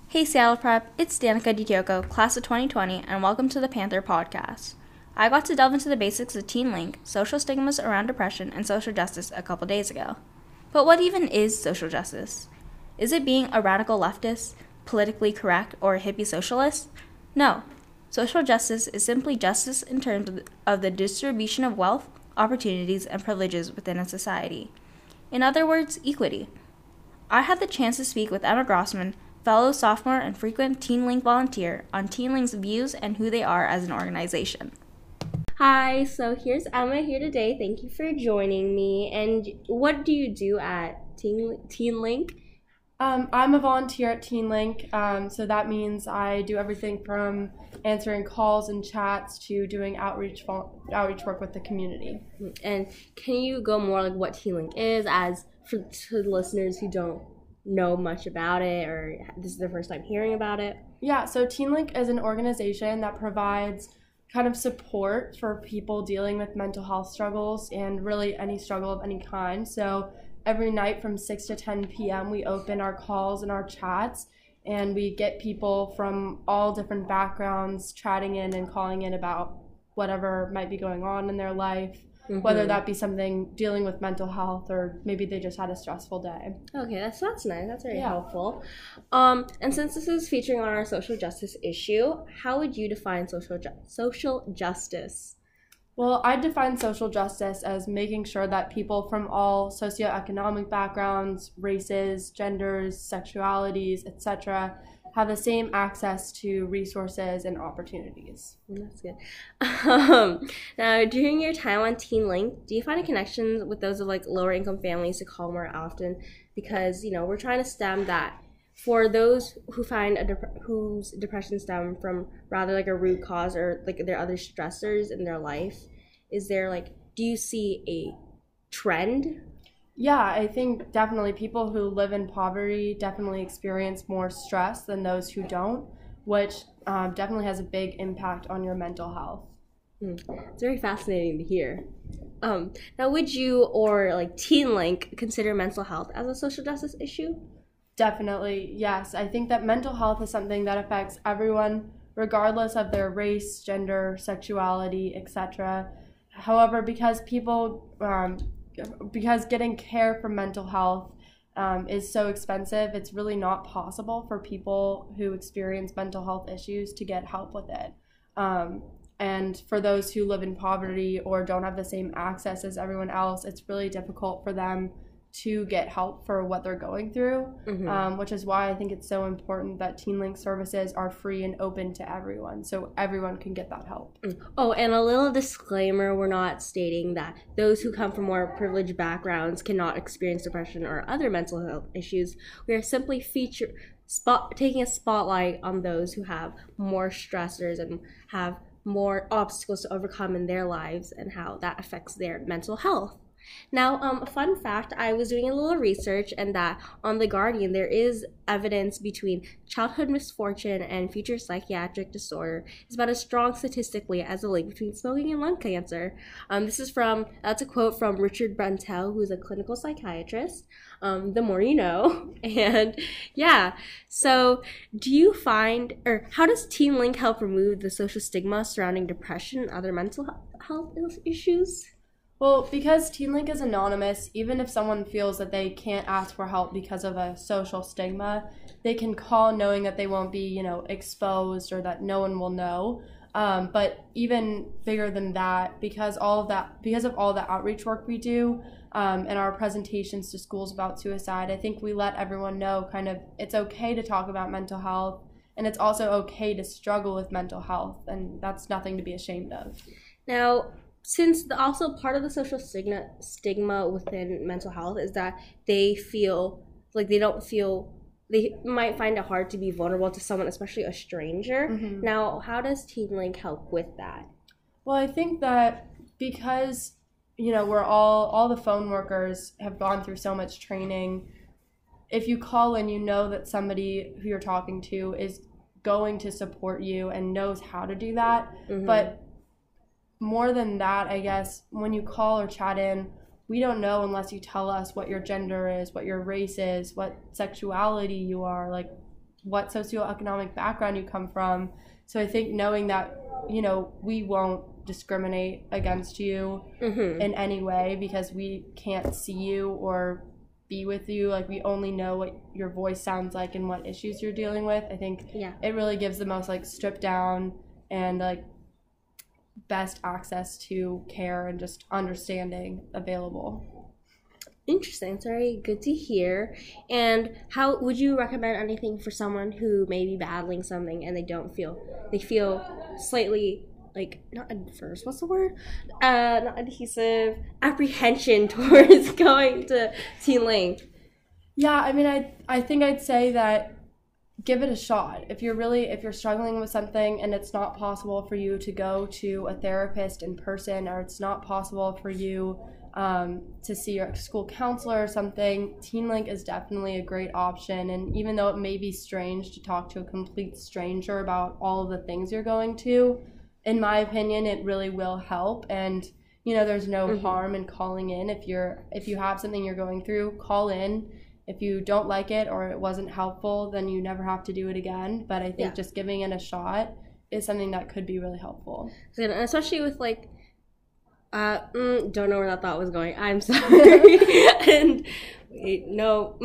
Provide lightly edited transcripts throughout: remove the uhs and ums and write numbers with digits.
Hey Seattle Prep, it's Danica DiTioco, class of 2020, and welcome to the Panther Podcast. I got to delve into the basics of TeenLink, social stigmas around depression, and social justice a couple days ago. But what even is social justice? Is it being a radical leftist, politically correct, or a hippie socialist? No. Social justice is simply justice in terms of the distribution of wealth, opportunities, and privileges within a society. In other words, equity. I had the chance to speak with Emma Grossman, fellow sophomore and frequent TeenLink volunteer, on TeenLink's views and who they are as an organization. Hi, so here's Emma here today. Thank you for joining me. And what do you do at TeenLink? I'm a volunteer at TeenLink, so that means I do everything from answering calls and chats to doing outreach work with the community. And can you go more like what TeenLink is, to the listeners who don't know much about it, or this is their first time hearing about it? Yeah, so TeenLink is an organization that provides kind of support for people dealing with mental health struggles and really any struggle of any kind. So every night from 6 to 10 p.m. we open our calls and our chats, and we get people from all different backgrounds chatting in and calling in about whatever might be going on in their life, whether that be something dealing with mental health or maybe they just had a stressful day. Okay, that's nice. That's very helpful. And since this is featuring on our social justice issue, how would you define social justice? Well, I define social justice as making sure that people from all socioeconomic backgrounds, races, genders, sexualities, etc., have the same access to resources and opportunities. That's good. Now, during your time on TeenLink, do you find a connection with those of lower income families to call more often? Because we're trying to stem that. For those who find whose depression stem from rather a root cause or there are other stressors in their life, is there do you see a trend? Yeah, I think definitely people who live in poverty definitely experience more stress than those who don't, which definitely has a big impact on your mental health. It's very fascinating to hear. Now, would you or TeenLink consider mental health as a social justice issue? Definitely, yes. I think that mental health is something that affects everyone, regardless of their race, gender, sexuality, etc. However, because getting care for mental health is so expensive, it's really not possible for people who experience mental health issues to get help with it. And for those who live in poverty or don't have the same access as everyone else, it's really difficult for them to get help for what they're going through, which is why I think it's so important that TeenLink services are free and open to everyone, so everyone can get that help. Oh, and a little disclaimer, we're not stating that those who come from more privileged backgrounds cannot experience depression or other mental health issues. We are simply taking a spotlight on those who have more stressors and have more obstacles to overcome in their lives and how that affects their mental health. Now, a fun fact, I was doing a little research, and that on The Guardian, there is evidence between childhood misfortune and future psychiatric disorder is about as strong statistically as a link between smoking and lung cancer. That's a quote from Richard Bruntel, who's a clinical psychiatrist. The more you know. And yeah, so do you find, or how does TeenLink help remove the social stigma surrounding depression and other mental health issues? Well, because TeenLink is anonymous, even if someone feels that they can't ask for help because of a social stigma, they can call knowing that they won't be, exposed or that no one will know. But even bigger than that, because of all the outreach work we do and our presentations to schools about suicide, I think we let everyone know it's okay to talk about mental health, and it's also okay to struggle with mental health, and that's nothing to be ashamed of. Now, since also part of the social stigma within mental health is that they might find it hard to be vulnerable to someone, especially a stranger. Now, how does TeenLink help with that? Well, I think that because, we're all the phone workers have gone through so much training, if you call in, you know that somebody who you're talking to is going to support you and knows how to do that. But more than that, I guess, when you call or chat in, we don't know unless you tell us what your gender is, what your race is, what sexuality you are, what socioeconomic background you come from. So I think knowing that, you know, we won't discriminate against you in any way because we can't see you or be with you. Like, we only know what your voice sounds like and what issues you're dealing with. I think it really gives the most, like, stripped down and, like, best access to care and just understanding available. Interesting. It's very good to hear. And how would you recommend anything for someone who may be battling something and they feel slightly, like, not adverse, what's the word? Not adhesive, apprehension towards going to Teen Link? Yeah, I mean, I think I'd say that give it a shot. If you're struggling with something and it's not possible for you to go to a therapist in person, or it's not possible for you to see your school counselor or something, Teen Link is definitely a great option. And even though it may be strange to talk to a complete stranger about all of the things you're going to, in my opinion, it really will help. And, you know, there's no harm in calling in. If you have something you're going through, call in. If you don't like it or it wasn't helpful, then you never have to do it again. But I think just giving it a shot is something that could be really helpful. And especially with, like, don't know where that thought was going. I'm sorry. And wait, no,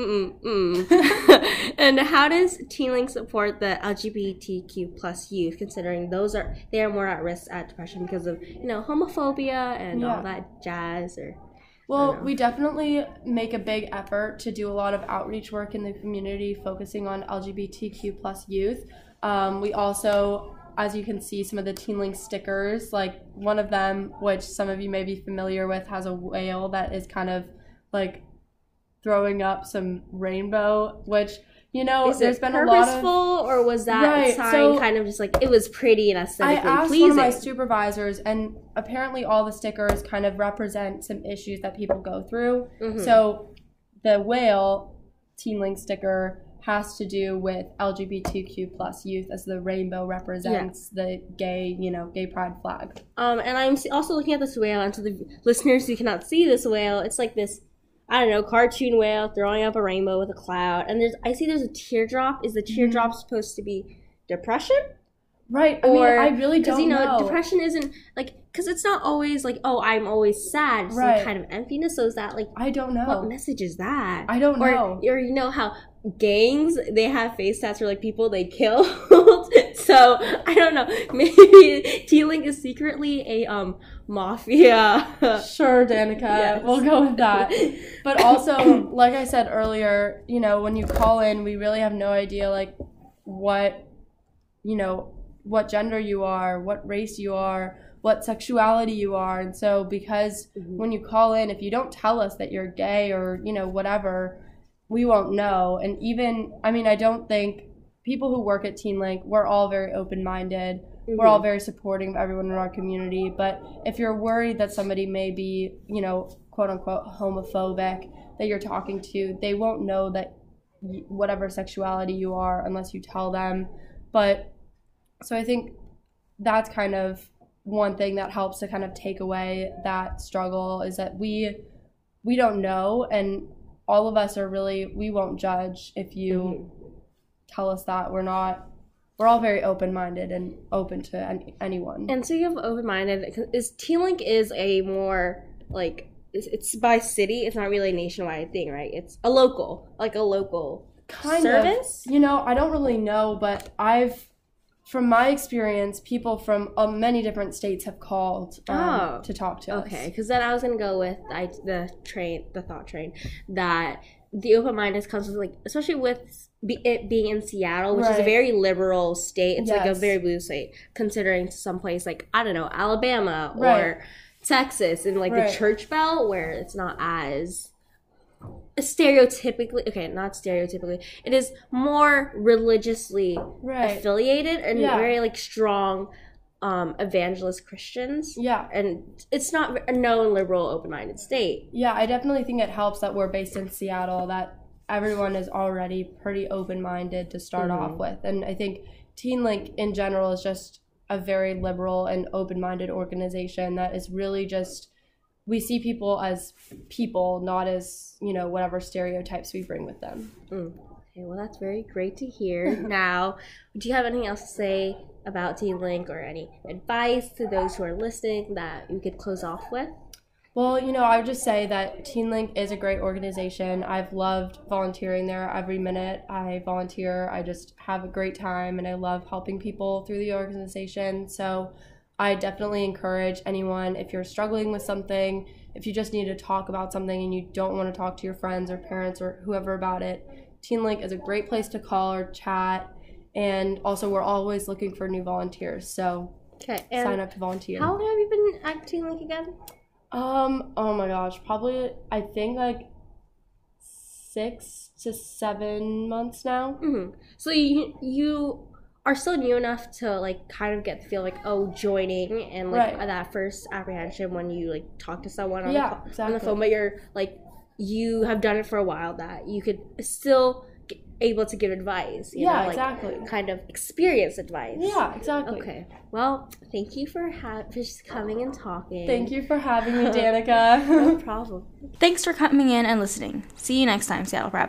And how does Teen Link support the LGBTQ plus youth, considering they are more at risk at depression because of, you know, homophobia and all that jazz? Well, we definitely make a big effort to do a lot of outreach work in the community focusing on LGBTQ plus youth. We also, as you can see, some of the Teen Link stickers, like one of them, which some of you may be familiar with, has a whale that is kind of like throwing up some rainbow, which, you know, there's been a lot of... purposeful, or was that sign kind of just like, it was pretty and aesthetically pleasing? I asked one of my supervisors, and apparently all the stickers kind of represent some issues that people go through. So the whale Teen Link sticker has to do with LGBTQ plus youth, as the rainbow represents the gay pride flag. And I'm also looking at this whale, and to the listeners who cannot see this whale, it's like this, I don't know, cartoon whale throwing up a rainbow with a cloud. And I see there's a teardrop. Is the teardrop supposed to be depression? Right. I mean, I really don't know. Because, depression isn't, like, because it's not always like, oh, I'm always sad. It's some kind of emptiness. So is that, like, I don't know. What message is that? I don't know. Or you know how gangs, they have face tats for, like, people they killed? So, I don't know. Maybe Teen Link is secretly a mafia. Sure, Danica. Yes. We'll go with that. But also, like I said earlier, you know, when you call in, we really have no idea, like, what gender you are, what race you are, what sexuality you are. And so because when you call in, if you don't tell us that you're gay or, you know, whatever, we won't know. And even, I mean, I don't think people who work at Teen Link, we're all very open-minded. We're all very supporting of everyone in our community. But if you're worried that somebody may be, you know, quote-unquote homophobic that you're talking to, they won't know that whatever sexuality you are unless you tell them. But so I think that's kind of one thing that helps to kind of take away that struggle, is that we don't know, and all of us are really, we won't judge if you tell us that. We're all very open-minded and open to anyone. And so you have open-minded, Teen Link is a more, like, it's by city, it's not really a nationwide thing, right? It's a local kind service? You know, I don't really know, but from my experience, people from many different states have called to talk to us. Okay, because then I was going to go with the thought train, that the open-minded comes with, like, especially with it being in Seattle, which is a very liberal state. It's like a very blue state, considering someplace like, I don't know, Alabama or Texas, and like the church belt, where it's not as stereotypically, not stereotypically, it is more religiously affiliated and very, like, strong evangelist Christians. Yeah. And it's not a known liberal, open-minded state. Yeah, I definitely think it helps that we're based in Seattle, that everyone is already pretty open-minded to start off with. And I think Teen Link in general is just a very liberal and open-minded organization that is really just, we see people as people, not as, you know, whatever stereotypes we bring with them. Okay, well, that's very great to hear. Now, do you have anything else to say about TeenLink or any advice to those who are listening that you could close off with? Well, I would just say that TeenLink is a great organization. I've loved volunteering there every minute I volunteer. I just have a great time, and I love helping people through the organization. So I definitely encourage anyone, if you're struggling with something, if you just need to talk about something and you don't want to talk to your friends or parents or whoever about it, TeenLink is a great place to call or chat. And also, we're always looking for new volunteers. So sign up to volunteer. How long have you been at TeenLink again? Oh my gosh, probably, I think, like 6 to 7 months now. Mm-hmm. So you are still new enough to, like, kind of get the feel, like, joining and, like, that first apprehension when you, like, talk to someone on the phone, but you're, like, you have done it for a while, that you could still able to give advice, you know, like, exactly. Kind of experience advice. Yeah, exactly. Okay. Well, thank you for just coming and talking. Thank you for having me, Danica. No problem. Thanks for coming in and listening. See you next time, Seattle Prep.